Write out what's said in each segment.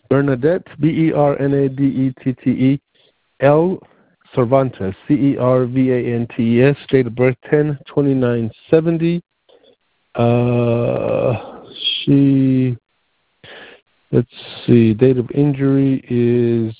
Bernadette, Bernadette, L. Cervantes, Cervantes, date of birth 10/29/70. Let's see, date of injury is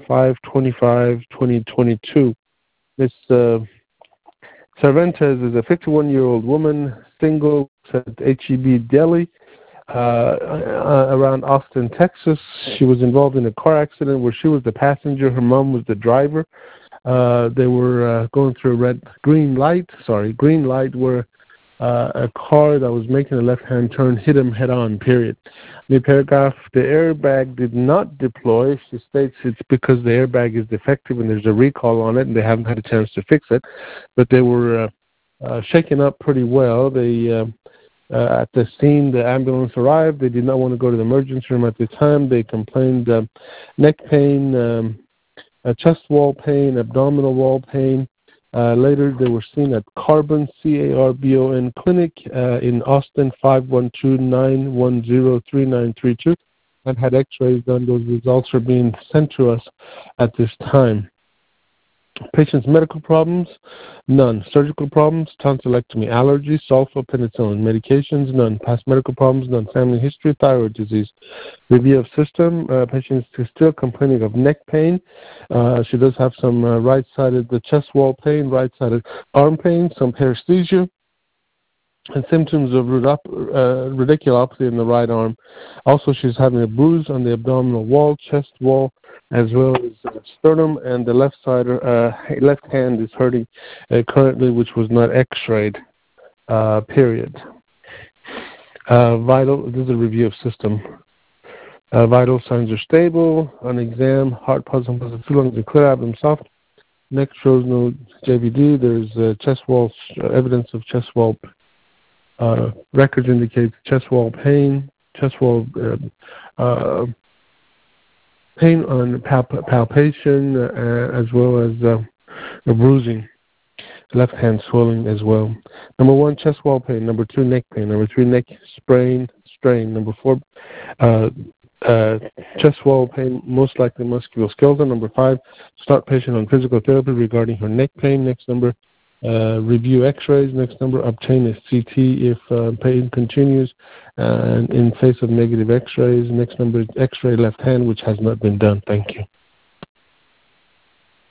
5/25/2022. Miss Cervantes is a 51-year-old woman, single, at HEB Delhi, around Austin, Texas. She was involved in a car accident where she was the passenger, her mom was the driver. They were going through a green light where a car that was making a left-hand turn hit him head-on, period. The paragraph, the airbag did not deploy. She states it's because the airbag is defective and there's a recall on it and they haven't had a chance to fix it. But they were shaken up pretty well. They at the scene, the ambulance arrived. They did not want to go to the emergency room at the time. They complained neck pain, chest wall pain, abdominal wall pain. Later, they were seen at Carbon, CARBON Clinic in Austin, 512-910-3932, and had x-rays done. Those results are being sent to us at this time. Patient's medical problems, none. Surgical problems, tonsillectomy, allergies, sulfa, penicillin. Medications, none. Past medical problems, none. Family history, thyroid disease. Review of system, patient is still complaining of neck pain. She does have some right-sided chest wall pain, right-sided arm pain, some paresthesia, and symptoms of radiculopathy in the right arm. Also, she's having a bruise on the abdominal wall, chest wall, as well as sternum, and the left hand is hurting currently, which was not x-rayed, period. Vital, this is a review of system. Vital signs are stable. On exam, heart pulse and two lungs are clear, abdomen soft. Neck shows no JVD. There's chest wall, evidence of chest wall. Records indicate chest wall pain, pain on palpation, as well as a bruising, left hand swelling as well. Number 1, chest wall pain. Number 2, neck pain. Number 3, neck strain. Number 4, chest wall pain, most likely musculoskeletal. Number 5, start patient on physical therapy regarding her neck pain. Next number, review x-rays. Next number, obtain a CT if pain continues, and in face of negative x-rays. Next number, x-ray left hand, which has not been done. Thank you.